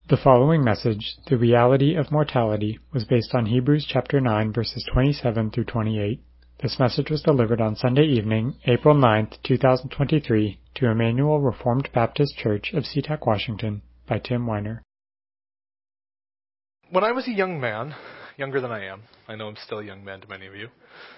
The following message, The Reality of Mortality, was based on Hebrews chapter 9, verses 27 through 28. This message was delivered on Sunday evening, April 9th, 2023, to Emmanuel Reformed Baptist Church of SeaTac, Washington, by Tim Weiner. When I was a young man, younger than I am, I know I'm still a young man to many of you,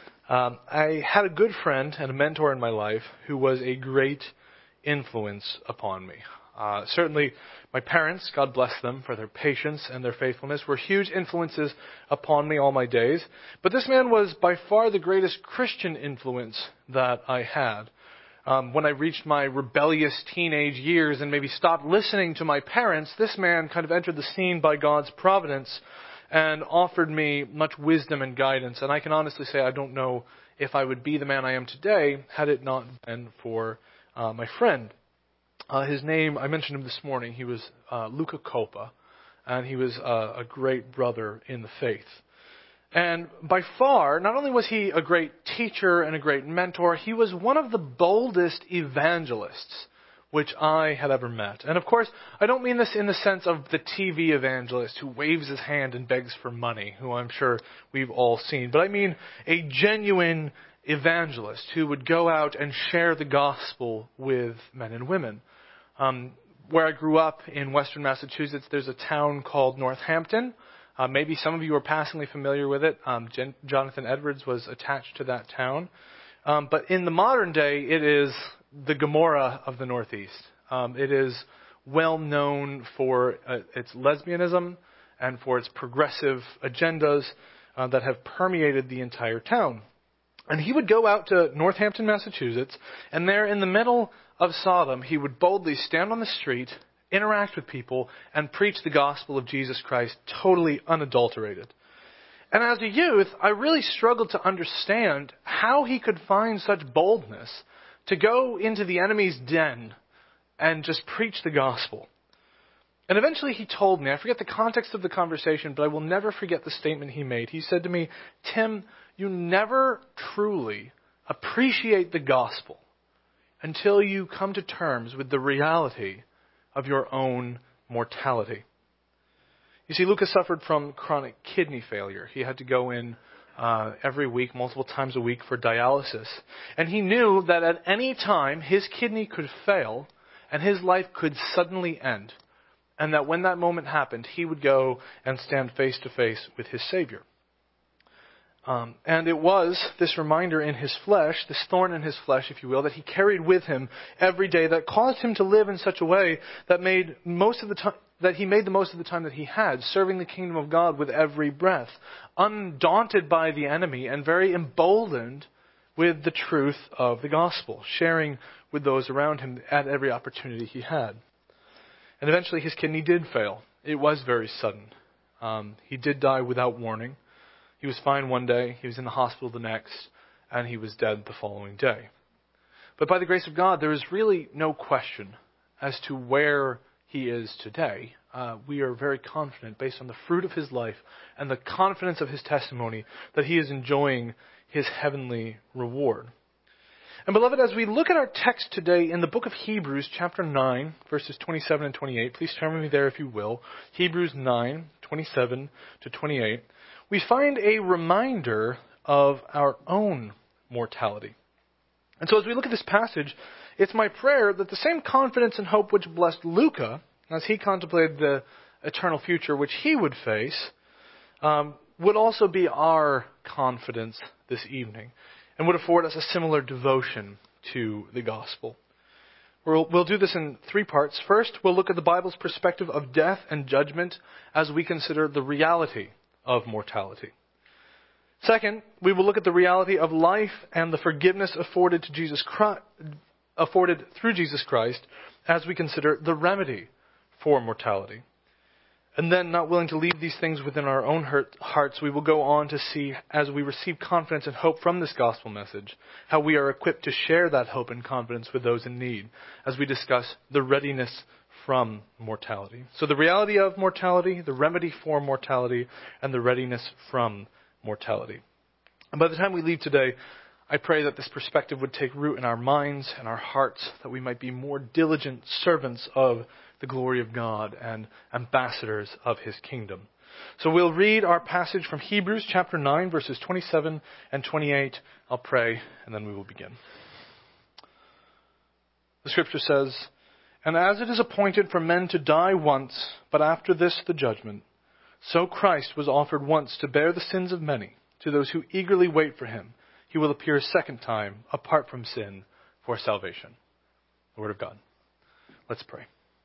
I had a good friend and a mentor in my life who was a great influence upon me. Certainly, my parents, God bless them for their patience and their faithfulness, were huge influences upon me all my days. But this man was by far the greatest Christian influence that I had. When I reached my rebellious teenage years and maybe stopped listening to my parents, this man kind of entered the scene by God's providence and offered me much wisdom and guidance. And I can honestly say I don't know if I would be the man I am today had it not been for my friend. His name, I mentioned him this morning, he was Luca Copa, and he was a great brother in the faith. And by far, not only was he a great teacher and a great mentor, he was one of the boldest evangelists which I had ever met. And of course, I don't mean this in the sense of the TV evangelist who waves his hand and begs for money, who I'm sure we've all seen, but I mean a genuine evangelist who would go out and share the gospel with men and women. Where I grew up in western Massachusetts, there's a town called Northampton. Maybe some of you are passingly familiar with it. Jonathan Edwards was attached to that town. But in the modern day, it is the Gomorrah of the Northeast. It is well known for its lesbianism and for its progressive agendas that have permeated the entire town. And he would go out to Northampton, Massachusetts, and there in the middle of Sodom, he would boldly stand on the street, interact with people, and preach the gospel of Jesus Christ totally unadulterated. And as a youth, I really struggled to understand how he could find such boldness to go into the enemy's den and just preach the gospel. And eventually he told me, I forget the context of the conversation, but I will never forget the statement he made. He said to me, "Tim, you never truly appreciate the gospel until you come to terms with the reality of your own mortality." You see, Lucas suffered from chronic kidney failure. He had to go in every week, multiple times a week for dialysis. And he knew that at any time his kidney could fail and his life could suddenly end. And that when that moment happened, he would go and stand face to face with his Savior. And it was this reminder in his flesh, this thorn in his flesh, if you will, that he carried with him every day that caused him to live in such a way that made most of the time, that he made the most of the time that he had, serving the kingdom of God with every breath, undaunted by the enemy and very emboldened with the truth of the gospel, sharing with those around him at every opportunity he had. And eventually his kidney did fail. It was very sudden. He did die without warning. He was fine one day, he was in the hospital the next, and he was dead the following day. But by the grace of God, there is really no question as to where he is today. We are very confident, based on the fruit of his life and the confidence of his testimony, that he is enjoying his heavenly reward. And beloved, as we look at our text today in the book of Hebrews, chapter 9, verses 27 and 28, please turn with me there if you will. Hebrews 9, 27 to 28. We find a reminder of our own mortality. And so as we look at this passage, it's my prayer that the same confidence and hope which blessed Luca, as he contemplated the eternal future which he would face, would also be our confidence this evening, and would afford us a similar devotion to the gospel. We'll do this in three parts. First, we'll look at the Bible's perspective of death and judgment as we consider the reality of mortality. Second, we will look at the reality of life and the forgiveness afforded through Jesus Christ as we consider the remedy for mortality. And then, not willing to leave these things within our own hearts, we will go on to see, as we receive confidence and hope from this gospel message, how we are equipped to share that hope and confidence with those in need as we discuss the readiness from mortality. So the reality of mortality, the remedy for mortality, and the readiness from mortality. And by the time we leave today, I pray that this perspective would take root in our minds and our hearts, that we might be more diligent servants of the glory of God and ambassadors of His kingdom. So we'll read our passage from Hebrews chapter 9, verses 27 and 28. I'll pray, and then we will begin. The scripture says, "And as it is appointed for men to die once, but after this the judgment, so Christ was offered once to bear the sins of many. To those who eagerly wait for Him, He will appear a second time, apart from sin, for salvation." The Word of God. Let's pray.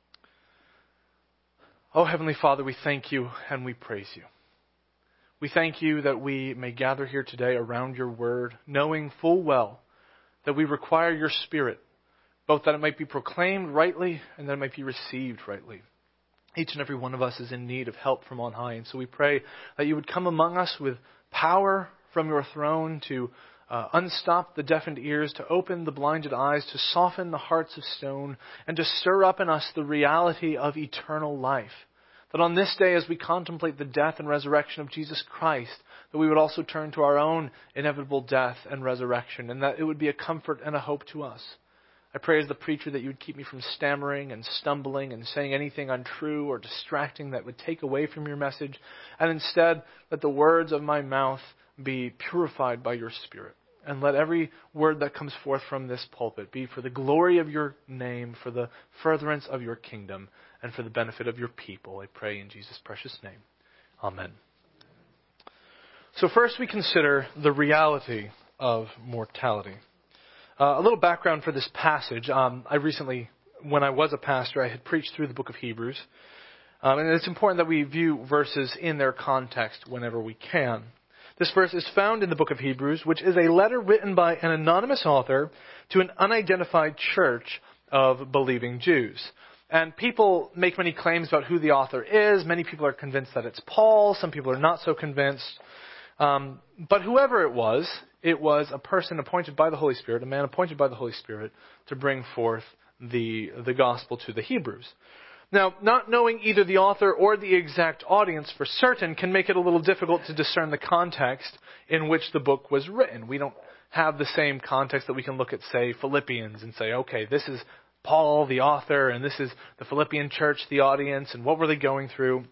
Oh, Heavenly Father, we thank You and we praise You. We thank You that we may gather here today around Your Word, knowing full well that we require Your Spirit, both that it might be proclaimed rightly and that it might be received rightly. Each and every one of us is in need of help from on high, and so we pray that You would come among us with power from Your throne to unstop the deafened ears, to open the blinded eyes, to soften the hearts of stone, and to stir up in us the reality of eternal life. That on this day, as we contemplate the death and resurrection of Jesus Christ, that we would also turn to our own inevitable death and resurrection, and that it would be a comfort and a hope to us. I pray as the preacher that You would keep me from stammering and stumbling and saying anything untrue or distracting that would take away from Your message, and instead let the words of my mouth be purified by Your Spirit. And let every word that comes forth from this pulpit be for the glory of Your name, for the furtherance of Your kingdom, and for the benefit of Your people. I pray in Jesus' precious name. Amen. So first we consider the reality of mortality. A little background for this passage. I recently, when I was a pastor, I had preached through the book of Hebrews. And it's important that we view verses in their context whenever we can. This verse is found in the book of Hebrews, which is a letter written by an anonymous author to an unidentified church of believing Jews. And people make many claims about who the author is. Many people are convinced that it's Paul. Some people are not so convinced. But whoever it was a person appointed by the Holy Spirit, a man appointed by the Holy Spirit to bring forth the gospel to the Hebrews. Now, not knowing either the author or the exact audience for certain can make it a little difficult to discern the context in which the book was written. We don't have the same context that we can look at, say, Philippians and say, okay, this is Paul, the author, and this is the Philippian church, the audience, and what were they going through?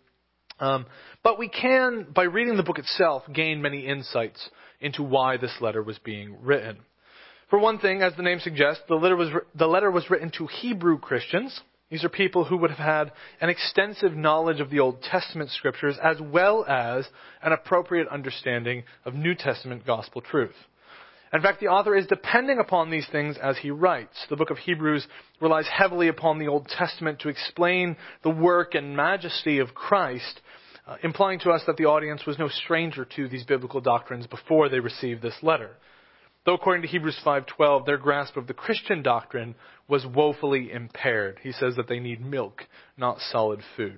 But we can, by reading the book itself, gain many insights into why this letter was being written. For one thing, as the name suggests, the letter was written to Hebrew Christians. These are people who would have had an extensive knowledge of the Old Testament scriptures as well as an appropriate understanding of New Testament gospel truth. In fact, the author is depending upon these things as he writes. The book of Hebrews relies heavily upon the Old Testament to explain the work and majesty of Christ, implying to us that the audience was no stranger to these biblical doctrines before they received this letter. Though according to Hebrews 5:12, their grasp of the Christian doctrine was woefully impaired. He says that they need milk, not solid food.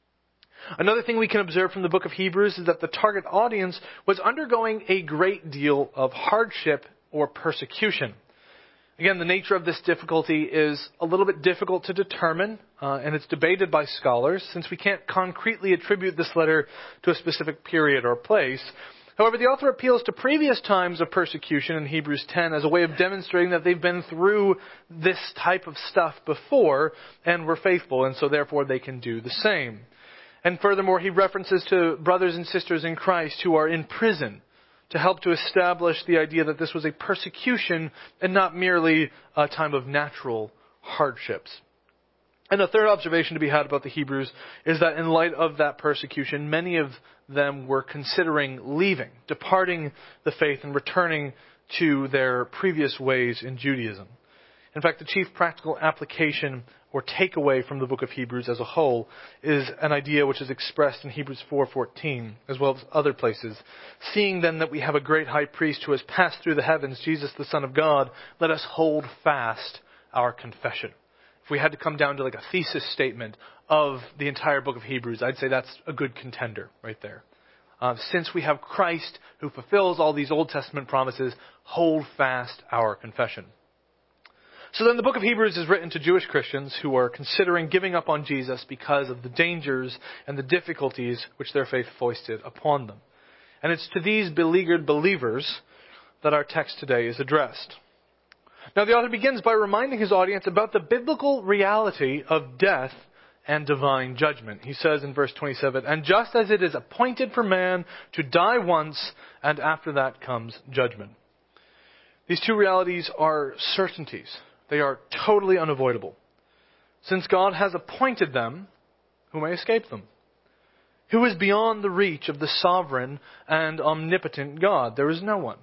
Another thing we can observe from the book of Hebrews is that the target audience was undergoing a great deal of hardship or persecution. Again, the nature of this difficulty is a little bit difficult to determine, and it's debated by scholars, since we can't concretely attribute this letter to a specific period or place. However, the author appeals to previous times of persecution in Hebrews 10 as a way of demonstrating that they've been through this type of stuff before and were faithful, and so therefore they can do the same. And furthermore, he references to brothers and sisters in Christ who are in prison to help to establish the idea that this was a persecution and not merely a time of natural hardships. And a third observation to be had about the Hebrews is that in light of that persecution, many of them were considering leaving, departing the faith and returning to their previous ways in Judaism. In fact, the chief practical application or takeaway from the book of Hebrews as a whole is an idea which is expressed in Hebrews 4:14, as well as other places. Seeing then that we have a great high priest who has passed through the heavens, Jesus the Son of God, let us hold fast our confession. If we had to come down to like a thesis statement of the entire book of Hebrews, I'd say that's a good contender right there. Since we have Christ who fulfills all these Old Testament promises, hold fast our confession. So then the book of Hebrews is written to Jewish Christians who are considering giving up on Jesus because of the dangers and the difficulties which their faith foisted upon them. And it's to these beleaguered believers that our text today is addressed. Now the author begins by reminding his audience about the biblical reality of death and divine judgment. He says in verse 27, "And just as it is appointed for man to die once, and after that comes judgment." These two realities are certainties. They are totally unavoidable. Since God has appointed them, who may escape them? Who is beyond the reach of the sovereign and omnipotent God? There is no one.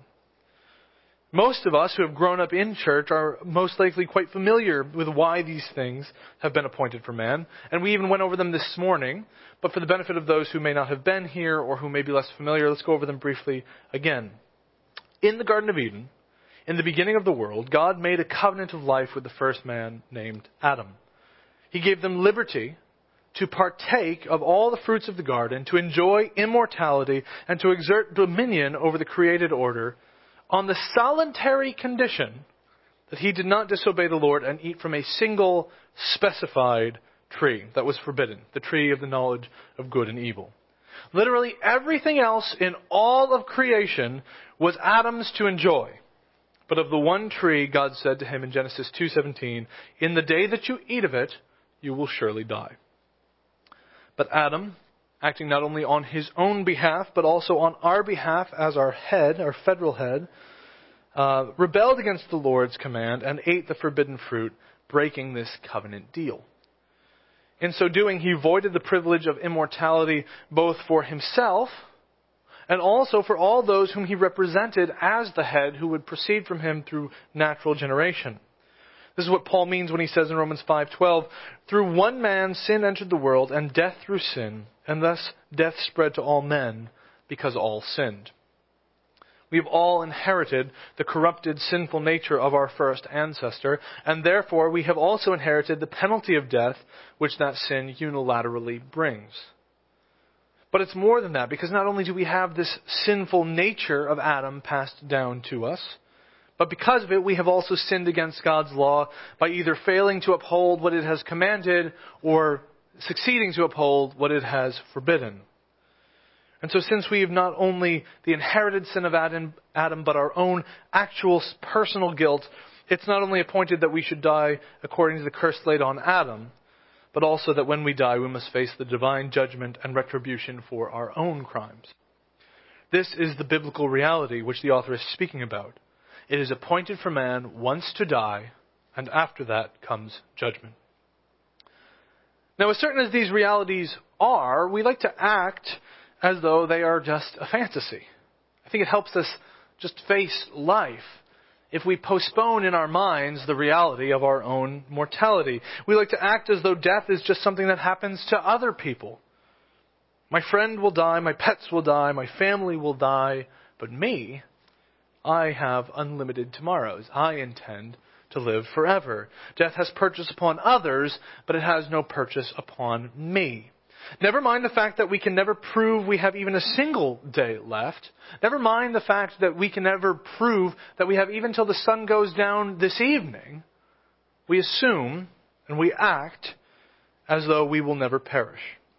Most of us who have grown up in church are most likely quite familiar with why these things have been appointed for man, and we even went over them this morning. But for the benefit of those who may not have been here or who may be less familiar, let's go over them briefly again. In the Garden of Eden, in the beginning of the world, God made a covenant of life with the first man named Adam. He gave them liberty to partake of all the fruits of the garden, to enjoy immortality, and to exert dominion over the created order, on the solitary condition that he did not disobey the Lord and eat from a single specified tree that was forbidden, the tree of the knowledge of good and evil. Literally everything else in all of creation was Adam's to enjoy. But of the one tree, God said to him in Genesis 2:17, "In the day that you eat of it, you will surely die." But Adam, acting not only on his own behalf, but also on our behalf as our head, our federal head, rebelled against the Lord's command and ate the forbidden fruit, breaking this covenant deal. In so doing, he voided the privilege of immortality both for himself and also for all those whom he represented as the head who would proceed from him through natural generation. This is what Paul means when he says in Romans 5:12, "Through one man sin entered the world, and death through sin, and thus death spread to all men because all sinned." We have all inherited the corrupted, sinful nature of our first ancestor, and therefore we have also inherited the penalty of death which that sin unilaterally brings. But it's more than that, because not only do we have this sinful nature of Adam passed down to us, but because of it, we have also sinned against God's law by either failing to uphold what it has commanded or succeeding to uphold what it has forbidden. And so since we have not only the inherited sin of Adam, but our own actual personal guilt, it's not only appointed that we should die according to the curse laid on Adam, but also that when we die, we must face the divine judgment and retribution for our own crimes. This is the biblical reality which the author is speaking about. It is appointed for man once to die, and after that comes judgment. Now, as certain as these realities are, we like to act as though they are just a fantasy. I think it helps us just face life if we postpone in our minds the reality of our own mortality. We like to act as though death is just something that happens to other people. My friend will die, my pets will die, my family will die, but me, I have unlimited tomorrows. I intend to live forever. Death has purchase upon others, but it has no purchase upon me. Never mind the fact that we can never prove we have even a single day left. Never mind the fact that we can never prove that we have even till the sun goes down this evening. We assume and we act as though we will never perish.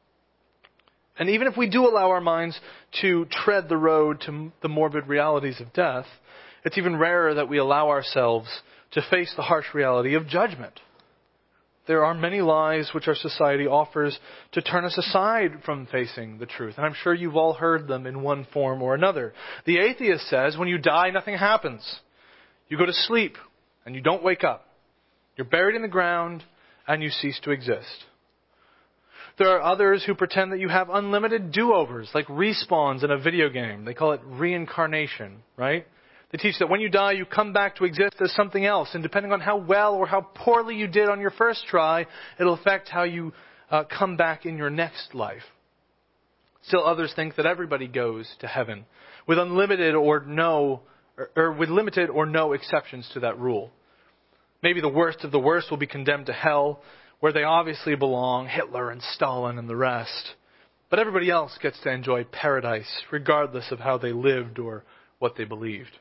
And even if we do allow our minds to tread the road to the morbid realities of death, it's even rarer that we allow ourselves to face the harsh reality of judgment. There are many lies which our society offers to turn us aside from facing the truth. And I'm sure you've all heard them in one form or another. The atheist says when you die, nothing happens. You go to sleep and you don't wake up. You're buried in the ground and you cease to exist. There are others who pretend that you have unlimited do-overs, like respawns in a video game. They call it reincarnation, right? They teach that when you die, you come back to exist as something else. And depending on how well or how poorly you did on your first try, it'll affect how you come back in your next life. Still others think that everybody goes to heaven with unlimited or with limited or no exceptions to that rule. Maybe the worst of the worst will be condemned to hell, where they obviously belong, Hitler and Stalin and the rest. But everybody else gets to enjoy paradise, regardless of how they lived or what they believed.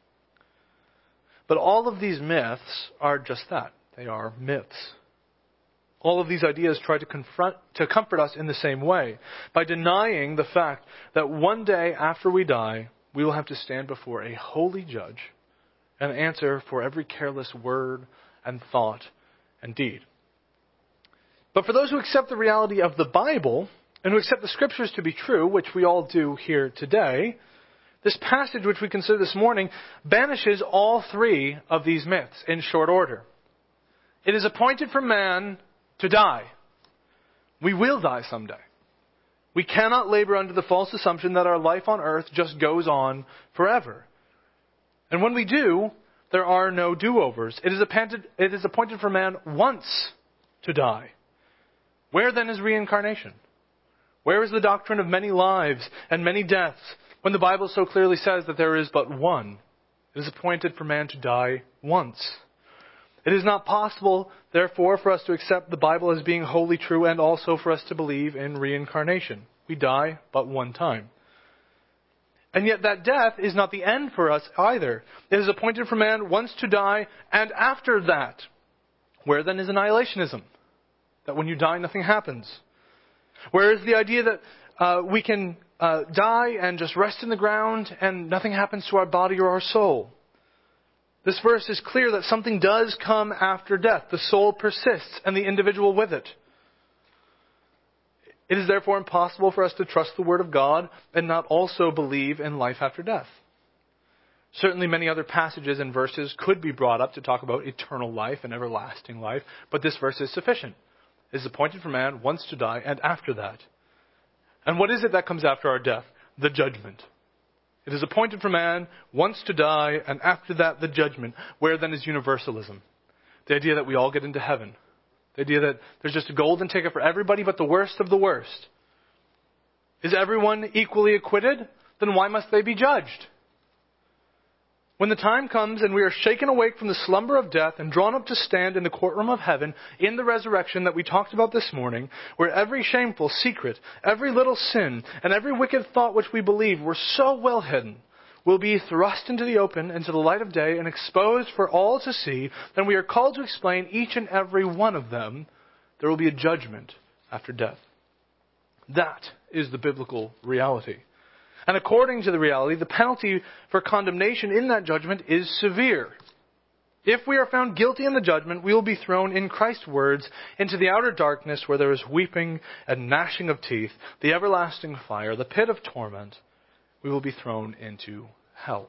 But all of these myths are just that. They are myths. All of these ideas try to comfort us in the same way, by denying the fact that one day after we die, we will have to stand before a holy judge and answer for every careless word and thought and deed. But for those who accept the reality of the Bible and who accept the Scriptures to be true, which we all do here today, this passage which we consider this morning banishes all three of these myths in short order. It is appointed for man to die. We will die someday. We cannot labor under the false assumption that our life on earth just goes on forever. And when we do, there are no do-overs. It is appointed for man once to die. Where then is reincarnation? Where is the doctrine of many lives and many deaths when the Bible so clearly says that there is but one? It is appointed for man to die once. It is not possible, therefore, for us to accept the Bible as being wholly true and also for us to believe in reincarnation. We die but one time. And yet that death is not the end for us either. It is appointed for man once to die, and after that. Where then is annihilationism? That when you die, nothing happens. Where is the idea that we can die and just rest in the ground and nothing happens to our body or our soul? This verse is clear that something does come after death. The soul persists and the individual with it. It is therefore impossible for us to trust the Word of God and not also believe in life after death. Certainly many other passages and verses could be brought up to talk about eternal life and everlasting life, but this verse is sufficient. It is appointed for man once to die and after that. And what is it that comes after our death? The judgment. It is appointed for man once to die and after that the judgment. Where then is universalism? The idea that we all get into heaven. The idea that there's just a golden ticket for everybody but the worst of the worst. Is everyone equally acquitted? Then why must they be judged? When the time comes and we are shaken awake from the slumber of death and drawn up to stand in the courtroom of heaven in the resurrection that we talked about this morning, where every shameful secret, every little sin, and every wicked thought which we believe were so well hidden, will be thrust into the open, into the light of day, and exposed for all to see, then we are called to explain each and every one of them. There will be a judgment after death. That is the biblical reality. And according to the reality, the penalty for condemnation in that judgment is severe. If we are found guilty in the judgment, we will be thrown, in Christ's words, into the outer darkness where there is weeping and gnashing of teeth, the everlasting fire, the pit of torment. We will be thrown into hell.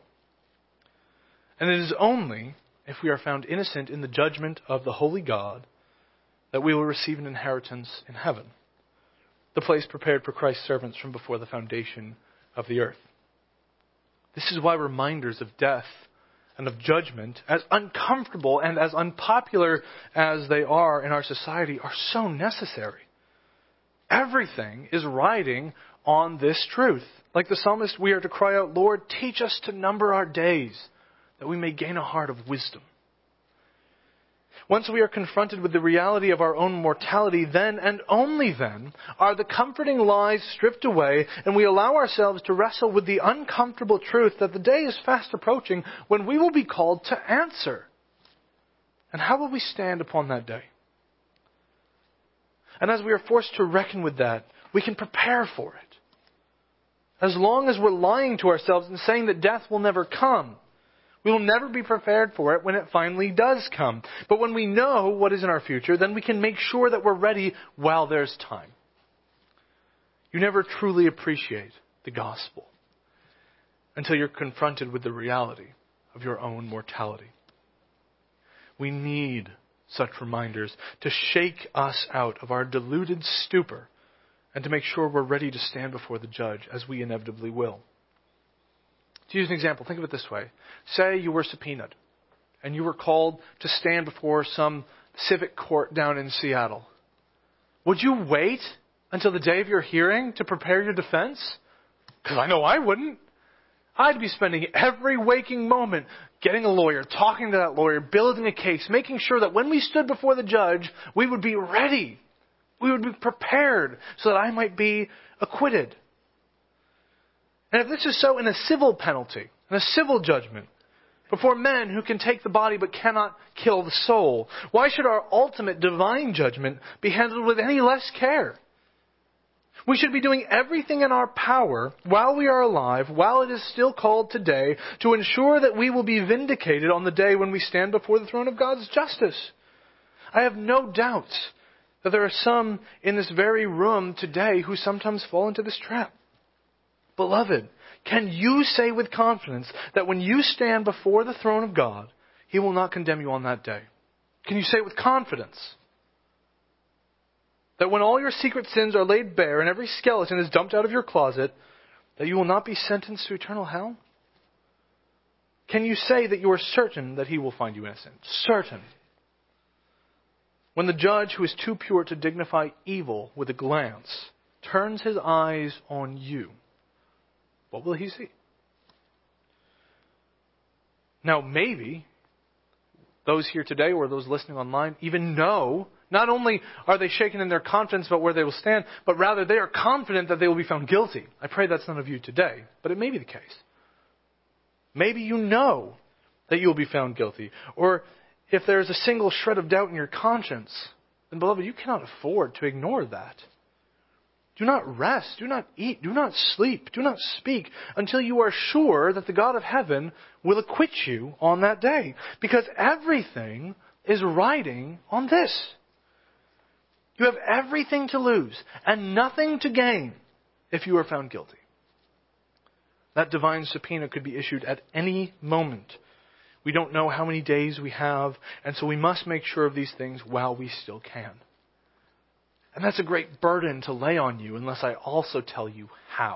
And it is only if we are found innocent in the judgment of the holy God that we will receive an inheritance in heaven, the place prepared for Christ's servants from before the foundation of the earth. This is why reminders of death and of judgment, as uncomfortable and as unpopular as they are in our society, are so necessary. Everything is riding on this truth. Like the psalmist, we are to cry out, Lord, teach us to number our days, that we may gain a heart of wisdom. Once we are confronted with the reality of our own mortality, then and only then are the comforting lies stripped away and we allow ourselves to wrestle with the uncomfortable truth that the day is fast approaching when we will be called to answer. And how will we stand upon that day? And as we are forced to reckon with that, we can prepare for it. As long as we're lying to ourselves and saying that death will never come, we will never be prepared for it when it finally does come. But when we know what is in our future, then we can make sure that we're ready while there's time. You never truly appreciate the gospel until you're confronted with the reality of your own mortality. We need such reminders to shake us out of our deluded stupor and to make sure we're ready to stand before the judge, as we inevitably will. To use an example, think of it this way. Say you were subpoenaed and you were called to stand before some civic court down in Seattle. Would you wait until the day of your hearing to prepare your defense? Because I know I wouldn't. I'd be spending every waking moment getting a lawyer, talking to that lawyer, building a case, making sure that when we stood before the judge, we would be ready. We would be prepared so that I might be acquitted. And if this is so in a civil penalty, in a civil judgment, before men who can take the body but cannot kill the soul, why should our ultimate divine judgment be handled with any less care? We should be doing everything in our power while we are alive, while it is still called today, to ensure that we will be vindicated on the day when we stand before the throne of God's justice. I have no doubts that there are some in this very room today who sometimes fall into this trap. Beloved, can you say with confidence that when you stand before the throne of God, He will not condemn you on that day? Can you say with confidence that when all your secret sins are laid bare and every skeleton is dumped out of your closet, that you will not be sentenced to eternal hell? Can you say that you are certain that He will find you innocent? Certain. When the judge, who is too pure to dignify evil with a glance, turns his eyes on you, what will he see? Now, maybe those here today or those listening online even know, not only are they shaken in their confidence about where they will stand, but rather they are confident that they will be found guilty. I pray that's none of you today, but it may be the case. Maybe you know that you will be found guilty. Or if there is a single shred of doubt in your conscience, then beloved, you cannot afford to ignore that. Do not rest, do not eat, do not sleep, do not speak until you are sure that the God of heaven will acquit you on that day. Because everything is riding on this. You have everything to lose and nothing to gain if you are found guilty. That divine subpoena could be issued at any moment. We don't know how many days we have, and so we must make sure of these things while we still can. And that's a great burden to lay on you unless I also tell you how.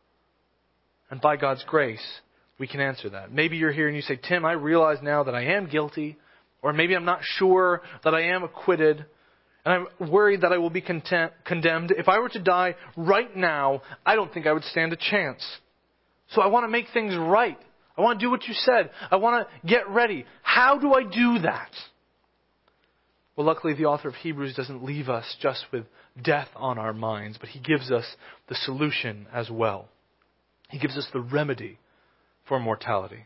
And by God's grace, we can answer that. Maybe you're here and you say, Tim, I realize now that I am guilty, or maybe I'm not sure that I am acquitted, and I'm worried that I will be condemned. If I were to die right now, I don't think I would stand a chance. So I want to make things right. I want to do what you said. I want to get ready. How do I do that? Well, luckily the author of Hebrews doesn't leave us just with death on our minds, but he gives us the solution as well. He gives us the remedy for mortality.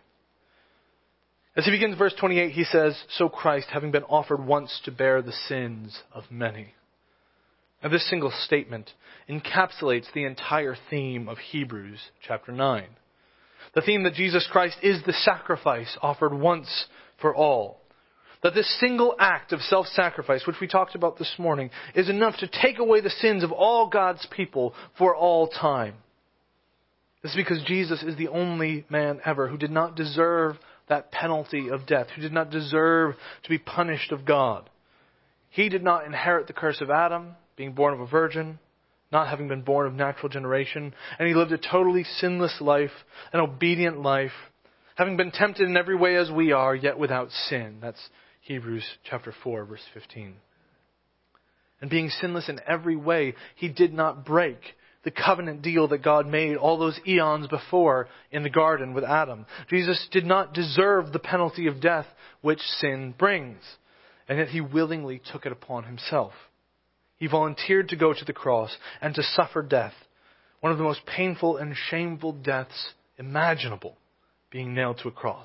As he begins verse 28, he says, so Christ, having been offered once to bear the sins of many. Now this single statement encapsulates the entire theme of Hebrews chapter 9. The theme that Jesus Christ is the sacrifice offered once for all. That this single act of self-sacrifice, which we talked about this morning, is enough to take away the sins of all God's people for all time. This is because Jesus is the only man ever who did not deserve that penalty of death, who did not deserve to be punished of God. He did not inherit the curse of Adam, being born of a virgin, not having been born of natural generation, and he lived a totally sinless life, an obedient life, having been tempted in every way as we are, yet without sin. That's Hebrews chapter 4, verse 15. And being sinless in every way, he did not break the covenant deal that God made all those eons before in the garden with Adam. Jesus did not deserve the penalty of death which sin brings, and yet he willingly took it upon himself. He volunteered to go to the cross and to suffer death, one of the most painful and shameful deaths imaginable, being nailed to a cross.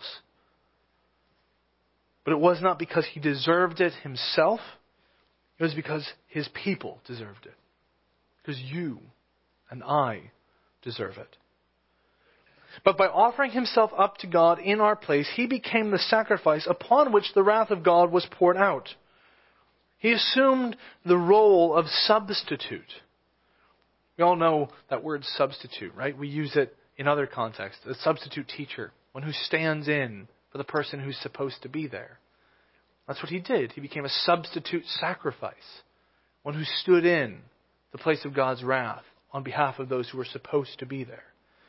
But it was not because he deserved it himself. It was because his people deserved it. Because you and I deserve it. But by offering himself up to God in our place, he became the sacrifice upon which the wrath of God was poured out. He assumed the role of substitute. We all know that word substitute, right? We use it in other contexts. A substitute teacher, one who stands in for the person who's supposed to be there. That's what he did. He became a substitute sacrifice, one who stood in the place of God's wrath on behalf of those who were supposed to be there.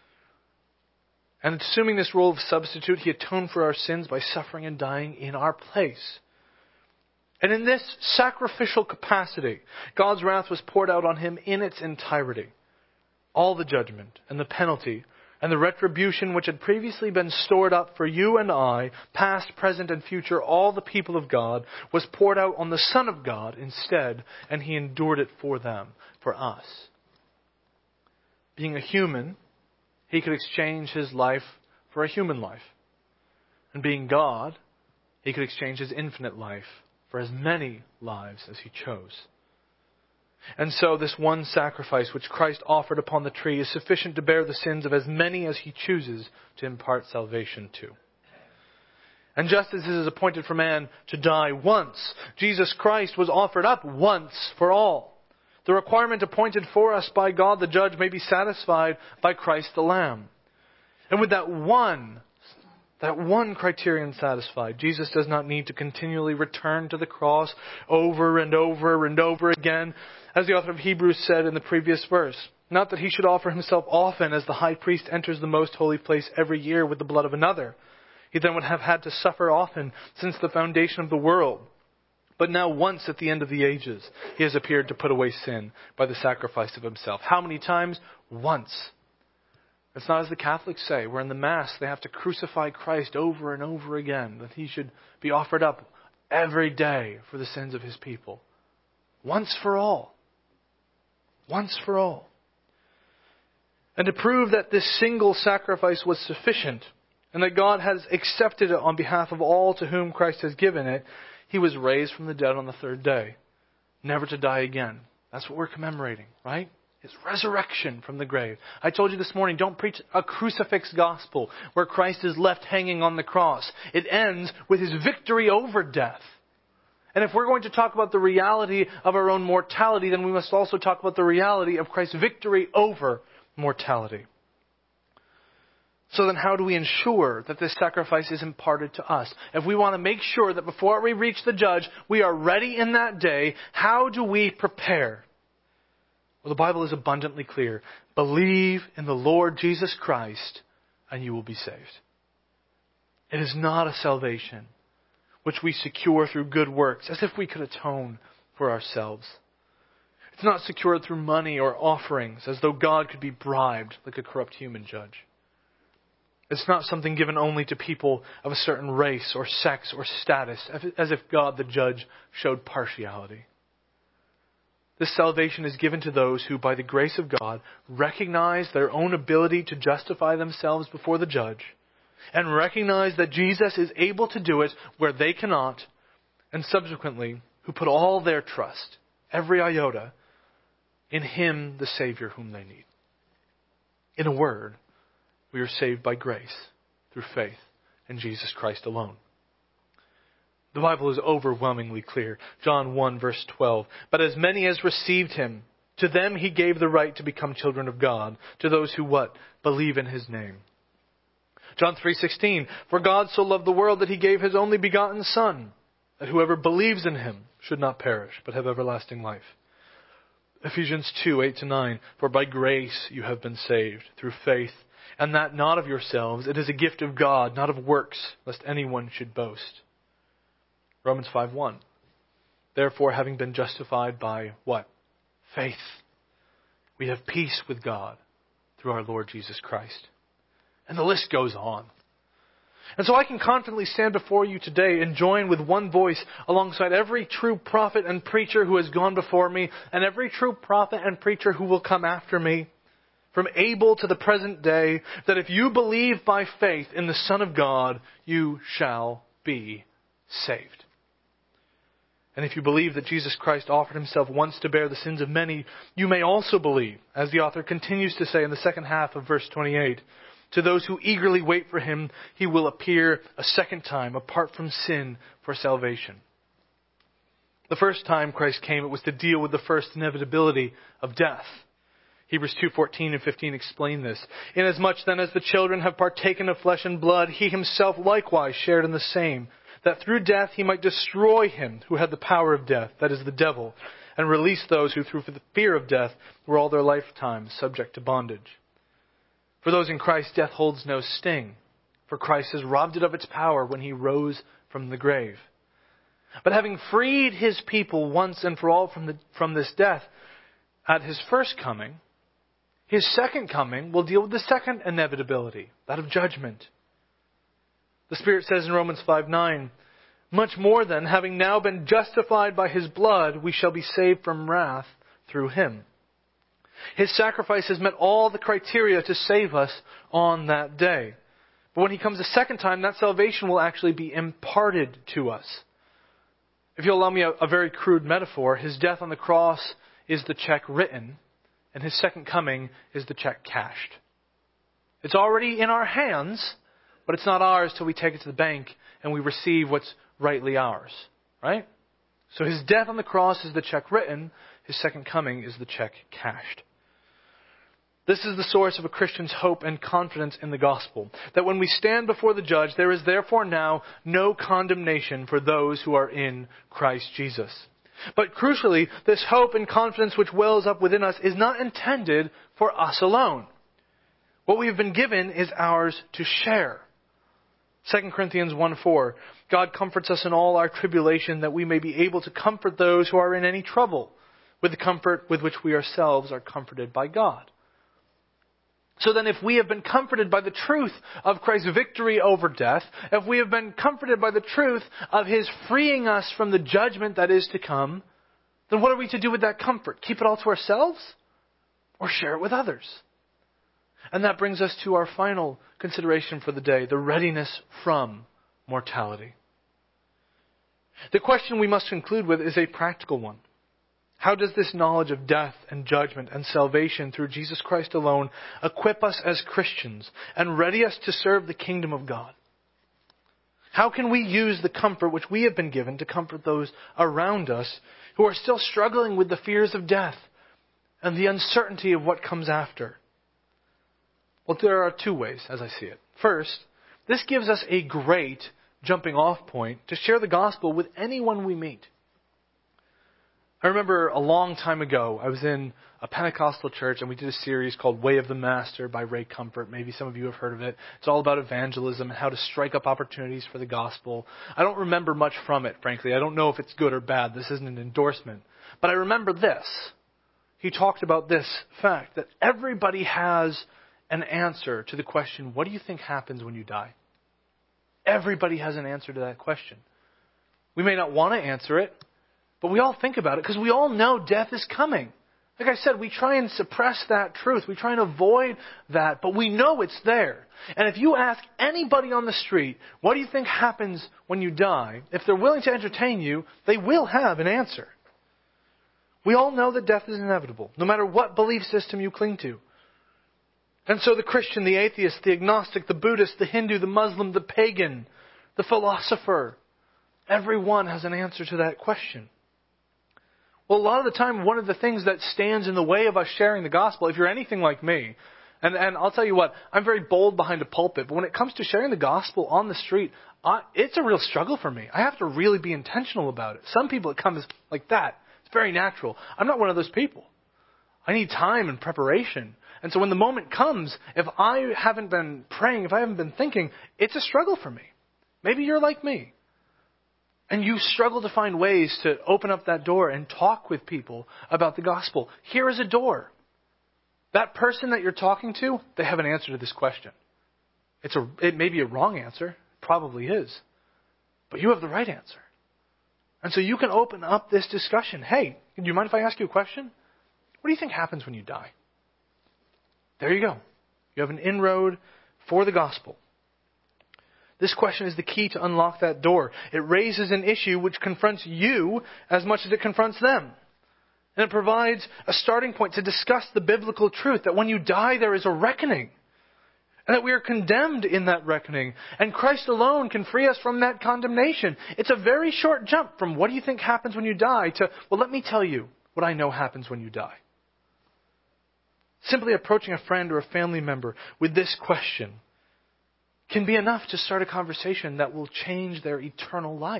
And assuming this role of substitute, he atoned for our sins by suffering and dying in our place. And in this sacrificial capacity, God's wrath was poured out on him in its entirety. All the judgment and the penalty and the retribution which had previously been stored up for you and I, past, present, and future, all the people of God, was poured out on the Son of God instead, and he endured it for them, for us. Being a human, he could exchange his life for a human life. And being God, he could exchange his infinite life for as many lives as he chose. And so this one sacrifice which Christ offered upon the tree is sufficient to bear the sins of as many as he chooses to impart salvation to. And just as it is appointed for man to die once, Jesus Christ was offered up once for all. The requirement appointed for us by God the judge may be satisfied by Christ the Lamb. And with that one criterion satisfied, Jesus does not need to continually return to the cross over and over and over again, as the author of Hebrews said in the previous verse. Not that he should offer himself often, as the high priest enters the most holy place every year with the blood of another. He then would have had to suffer often since the foundation of the world. But now once at the end of the ages, he has appeared to put away sin by the sacrifice of himself. How many times? Once. It's not as the Catholics say, where in the Mass they have to crucify Christ over and over again, that he should be offered up every day for the sins of his people. Once for all. Once for all. And to prove that this single sacrifice was sufficient, and that God has accepted it on behalf of all to whom Christ has given it, he was raised from the dead on the third day, never to die again. That's what we're commemorating, right? His resurrection from the grave. I told you this morning, don't preach a crucifix gospel where Christ is left hanging on the cross. It ends with his victory over death. And if we're going to talk about the reality of our own mortality, then we must also talk about the reality of Christ's victory over mortality. So then how do we ensure that this sacrifice is imparted to us? If we want to make sure that before we reach the judge, we are ready in that day, how do we prepare? Well, the Bible is abundantly clear. Believe in the Lord Jesus Christ and you will be saved. It is not a salvation which we secure through good works, as if we could atone for ourselves. It's not secured through money or offerings, as though God could be bribed like a corrupt human judge. It's not something given only to people of a certain race or sex or status, as if God the judge showed partiality. This salvation is given to those who, by the grace of God, recognize their own ability to justify themselves before the judge, and recognize that Jesus is able to do it where they cannot, and subsequently, who put all their trust, every iota, in Him, the Savior whom they need. In a word, we are saved by grace through faith in Jesus Christ alone. The Bible is overwhelmingly clear. John 1 verse 12. But as many as received Him, to them He gave the right to become children of God, to those who what? Believe in His name. John 3:16. For God so loved the world that He gave His only begotten Son, that whoever believes in Him should not perish, but have everlasting life. Ephesians 2:8-9. For by grace you have been saved, through faith, and that not of yourselves. It is a gift of God, not of works, lest anyone should boast. Romans 5:1. Therefore, having been justified by what? Faith, we have peace with God through our Lord Jesus Christ. And the list goes on. And so I can confidently stand before you today and join with one voice alongside every true prophet and preacher who has gone before me, and every true prophet and preacher who will come after me, from Abel to the present day, that if you believe by faith in the Son of God, you shall be saved. And if you believe that Jesus Christ offered Himself once to bear the sins of many, you may also believe, as the author continues to say in the second half of verse 28, to those who eagerly wait for Him, He will appear a second time apart from sin for salvation. The first time Christ came, it was to deal with the first inevitability of death. Hebrews 2:14 and 15 explain this. Inasmuch then as the children have partaken of flesh and blood, He Himself likewise shared in the same, that through death He might destroy him who had the power of death, that is the devil, and release those who through the fear of death were all their lifetime subject to bondage. For those in Christ, death holds no sting, for Christ has robbed it of its power when He rose from the grave. But having freed His people once and for all from this death at His first coming, His second coming will deal with the second inevitability, that of judgment. The Spirit says in Romans 5:9, much more then, having now been justified by His blood, we shall be saved from wrath through Him. His sacrifice has met all the criteria to save us on that day. But when He comes a second time, that salvation will actually be imparted to us. If you'll allow me a very crude metaphor, His death on the cross is the check written, and His second coming is the check cashed. It's already in our hands, but it's not ours till we take it to the bank and we receive what's rightly ours. Right? So his death on the cross is the check written. His second coming is the check cashed. This is the source of a Christian's hope and confidence in the gospel, that when we stand before the judge, there is therefore now no condemnation for those who are in Christ Jesus. But crucially, this hope and confidence which wells up within us is not intended for us alone. What we have been given is ours to share. 2 Corinthians 1:4, God comforts us in all our tribulation that we may be able to comfort those who are in any trouble with the comfort with which we ourselves are comforted by God. So then if we have been comforted by the truth of Christ's victory over death, if we have been comforted by the truth of His freeing us from the judgment that is to come, then what are we to do with that comfort? Keep it all to ourselves? Or share it with others? And that brings us to our final consideration for the day, the readiness from mortality. The question we must conclude with is a practical one. How does this knowledge of death and judgment and salvation through Jesus Christ alone equip us as Christians and ready us to serve the kingdom of God? How can we use the comfort which we have been given to comfort those around us who are still struggling with the fears of death and the uncertainty of what comes after? Well, there are two ways, as I see it. First, this gives us a great jumping off point to share the gospel with anyone we meet. I remember a long time ago, I was in a Pentecostal church and we did a series called Way of the Master by Ray Comfort. Maybe some of you have heard of it. It's all about evangelism and how to strike up opportunities for the gospel. I don't remember much from it, frankly. I don't know if it's good or bad. This isn't an endorsement. But I remember this. He talked about this fact that everybody has an answer to the question, what do you think happens when you die? Everybody has an answer to that question. We may not want to answer it, but we all think about it because we all know death is coming. Like I said, we try and suppress that truth. We try and avoid that, but we know it's there. And if you ask anybody on the street, what do you think happens when you die? If they're willing to entertain you, they will have an answer. We all know that death is inevitable, no matter what belief system you cling to. And so the Christian, the atheist, the agnostic, the Buddhist, the Hindu, the Muslim, the pagan, the philosopher, everyone has an answer to that question. Well, a lot of the time, one of the things that stands in the way of us sharing the gospel, if you're anything like me, and I'll tell you what, I'm very bold behind a pulpit, but when it comes to sharing the gospel on the street, it's a real struggle for me. I have to really be intentional about it. Some people, it comes like that. It's very natural. I'm not one of those people. I need time and preparation. And so when the moment comes, if I haven't been praying, if I haven't been thinking, it's a struggle for me. Maybe you're like me. And you struggle to find ways to open up that door and talk with people about the gospel. Here is a door. That person that you're talking to, they have an answer to this question. It may be a wrong answer. Probably is. But you have the right answer. And so you can open up this discussion. Hey, do you mind if I ask you a question? What do you think happens when you die? There you go. You have an inroad for the gospel. This question is the key to unlock that door. It raises an issue which confronts you as much as it confronts them. And it provides a starting point to discuss the biblical truth that when you die, there is a reckoning. And that we are condemned in that reckoning. And Christ alone can free us from that condemnation. It's a very short jump from what do you think happens when you die to, well, let me tell you what I know happens when you die. Simply approaching a friend or a family member with this question can be enough to start a conversation that will change their eternal life.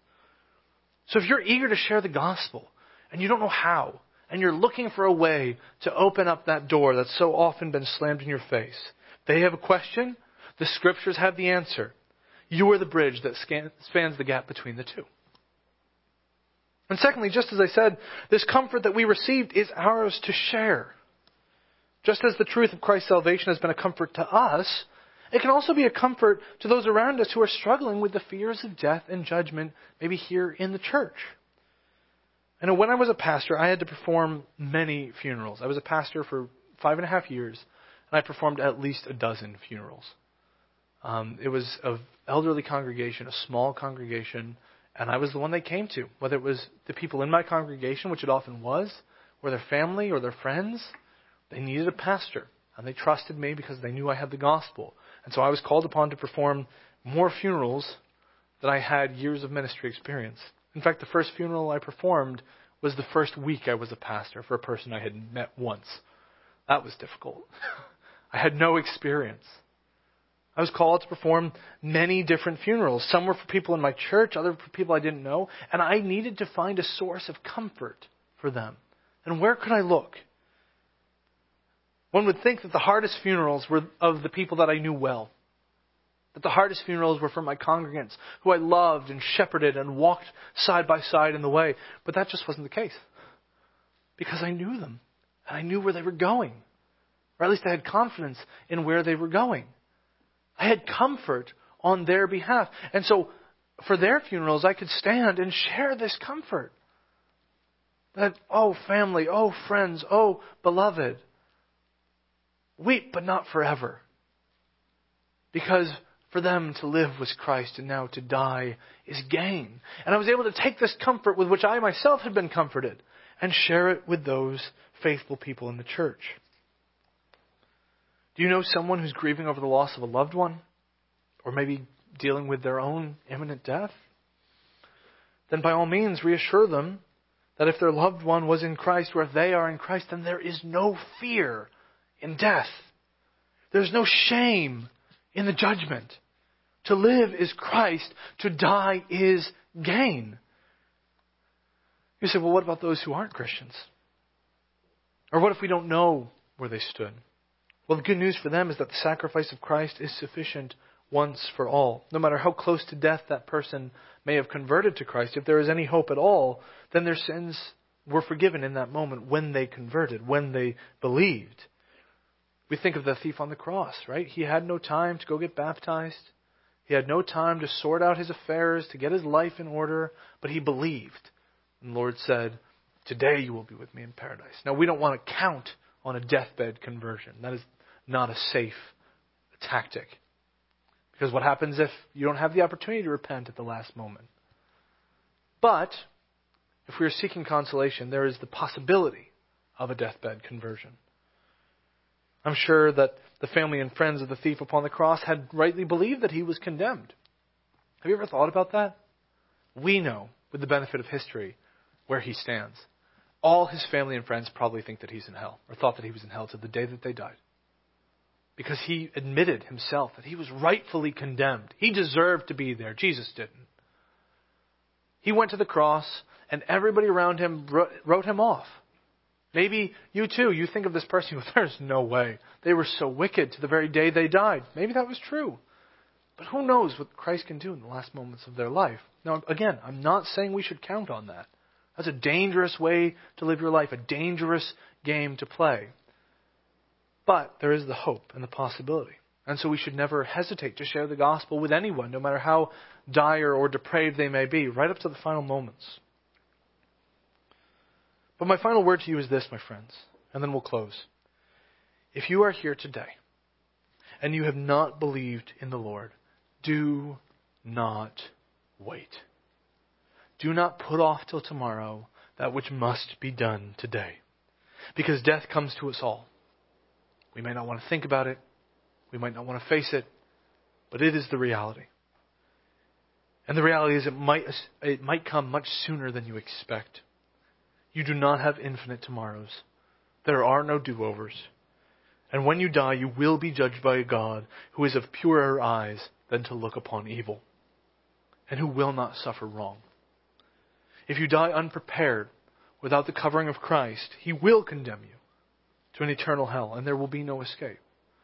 So if you're eager to share the gospel and you don't know how, and you're looking for a way to open up that door that's so often been slammed in your face, they have a question, the scriptures have the answer. You are the bridge that spans the gap between the two. And secondly, just as I said, this comfort that we received is ours to share. Just as the truth of Christ's salvation has been a comfort to us, it can also be a comfort to those around us who are struggling with the fears of death and judgment, maybe here in the church. And when I was a pastor, I had to perform many funerals. I was a pastor for 5.5 years, and I performed at least a dozen funerals. It was an elderly congregation, a small congregation, and I was the one they came to, whether it was the people in my congregation, which it often was, or their family or their friends. They needed a pastor. And they trusted me because they knew I had the gospel. And so I was called upon to perform more funerals than I had years of ministry experience. In fact, the first funeral I performed was the first week I was a pastor for a person I had met once. That was difficult. I had no experience. I was called to perform many different funerals. Some were for people in my church, other for people I didn't know. And I needed to find a source of comfort for them. And where could I look? One would think that the hardest funerals were of the people that I knew well. That the hardest funerals were for my congregants who I loved and shepherded and walked side by side in the way. But that just wasn't the case. Because I knew them. And I knew where they were going. Or at least I had confidence in where they were going. I had comfort on their behalf. And so for their funerals, I could stand and share this comfort. That, oh family, oh friends, oh beloved, weep but not forever. Because for them to live was Christ and now to die is gain. And I was able to take this comfort with which I myself had been comforted and share it with those faithful people in the church. Do you know someone who's grieving over the loss of a loved one? Or maybe dealing with their own imminent death? Then by all means reassure them that if their loved one was in Christ or if they are in Christ, then there is no fear in death. There's no shame in the judgment. To live is Christ, to die is gain. You say, well, what about those who aren't Christians? Or what if we don't know where they stood? Well, the good news for them is that the sacrifice of Christ is sufficient once for all. No matter how close to death that person may have converted to Christ, if there is any hope at all, then their sins were forgiven in that moment when they converted, when they believed. We think of the thief on the cross, right? He had no time to go get baptized. He had no time to sort out his affairs, to get his life in order, but he believed. And the Lord said, today you will be with me in paradise. Now, we don't want to count on a deathbed conversion. That is not a safe tactic. Because what happens if you don't have the opportunity to repent at the last moment? But, if we are seeking consolation, there is the possibility of a deathbed conversion. I'm sure that the family and friends of the thief upon the cross had rightly believed that he was condemned. Have you ever thought about that? We know, with the benefit of history, where he stands. All his family and friends probably think that he's in hell, or thought that he was in hell to the day that they died. Because he admitted himself that he was rightfully condemned. He deserved to be there. Jesus didn't. He went to the cross, and everybody around him wrote him off. Maybe you too, you think of this person, there's no way. They were so wicked to the very day they died. Maybe that was true. But who knows what Christ can do in the last moments of their life. Now, again, I'm not saying we should count on that. That's a dangerous way to live your life, a dangerous game to play. But there is the hope and the possibility. And so we should never hesitate to share the gospel with anyone, no matter how dire or depraved they may be, right up to the final moments. But my final word to you is this, my friends, and then we'll close. If you are here today and you have not believed in the Lord, do not wait. Do not put off till tomorrow that which must be done today. Because death comes to us all. We may not want to think about it. We might not want to face it. But it is the reality. And the reality is it might come much sooner than you expect. You do not have infinite tomorrows. There are no do-overs. And when you die, you will be judged by a God who is of purer eyes than to look upon evil, and who will not suffer wrong. If you die unprepared, without the covering of Christ, He will condemn you to an eternal hell, and there will be no escape.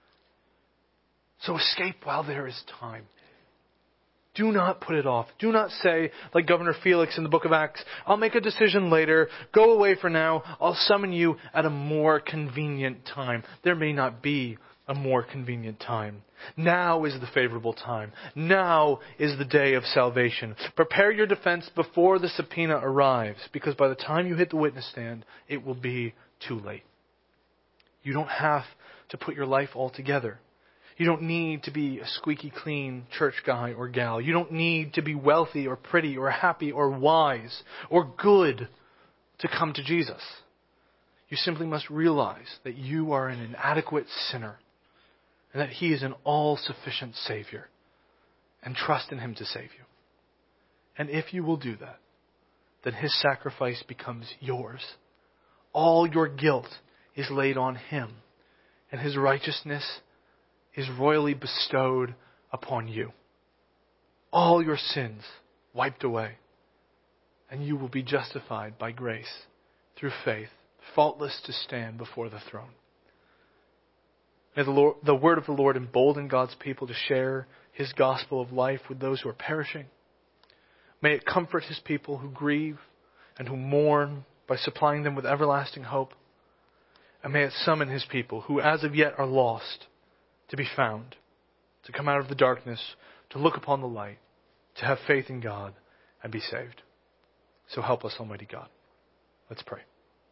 So escape while there is time. Do not put it off. Do not say, like Governor Felix in the book of Acts, I'll make a decision later. Go away for now. I'll summon you at a more convenient time. There may not be a more convenient time. Now is the favorable time. Now is the day of salvation. Prepare your defense before the subpoena arrives, because by the time you hit the witness stand, it will be too late. You don't have to put your life all together. You don't need to be a squeaky clean church guy or gal. You don't need to be wealthy or pretty or happy or wise or good to come to Jesus. You simply must realize that you are an inadequate sinner and that He is an all-sufficient Savior, and trust in Him to save you. And if you will do that, then His sacrifice becomes yours. All your guilt is laid on Him, and His righteousness is royally bestowed upon you. All your sins wiped away, and you will be justified by grace through faith, faultless to stand before the throne. May the word of the Lord embolden God's people to share His gospel of life with those who are perishing. May it comfort His people who grieve and who mourn by supplying them with everlasting hope. And may it summon His people who as of yet are lost to be found, to come out of the darkness, to look upon the light, to have faith in God and be saved. So help us, Almighty God. Let's pray.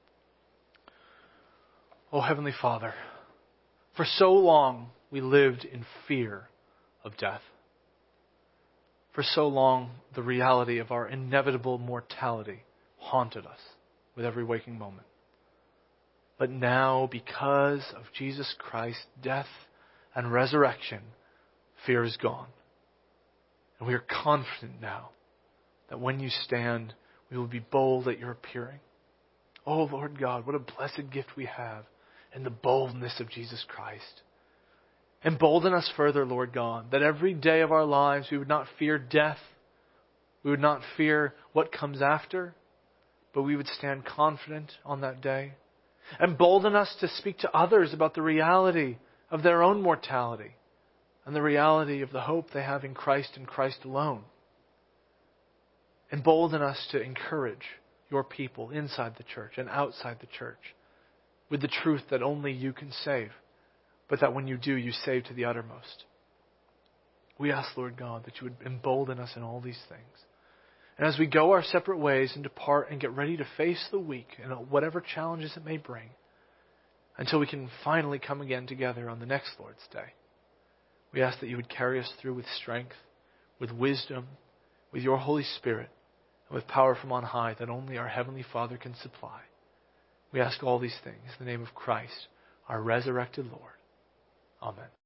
Oh, Heavenly Father, for so long we lived in fear of death. For so long the reality of our inevitable mortality haunted us with every waking moment. But now, because of Jesus Christ's death and resurrection, fear is gone. And we are confident now that when you stand, we will be bold at your appearing. Oh, Lord God, what a blessed gift we have in the boldness of Jesus Christ. Embolden us further, Lord God, that every day of our lives we would not fear death, we would not fear what comes after, but we would stand confident on that day. Embolden us to speak to others about the reality of their own mortality and the reality of the hope they have in Christ and Christ alone. Embolden us to encourage your people inside the church and outside the church with the truth that only you can save, but that when you do, you save to the uttermost. We ask, Lord God, that you would embolden us in all these things. And as we go our separate ways and depart and get ready to face the week and whatever challenges it may bring, until we can finally come again together on the next Lord's Day, we ask that you would carry us through with strength, with wisdom, with your Holy Spirit, and with power from on high that only our Heavenly Father can supply. We ask all these things in the name of Christ, our resurrected Lord. Amen.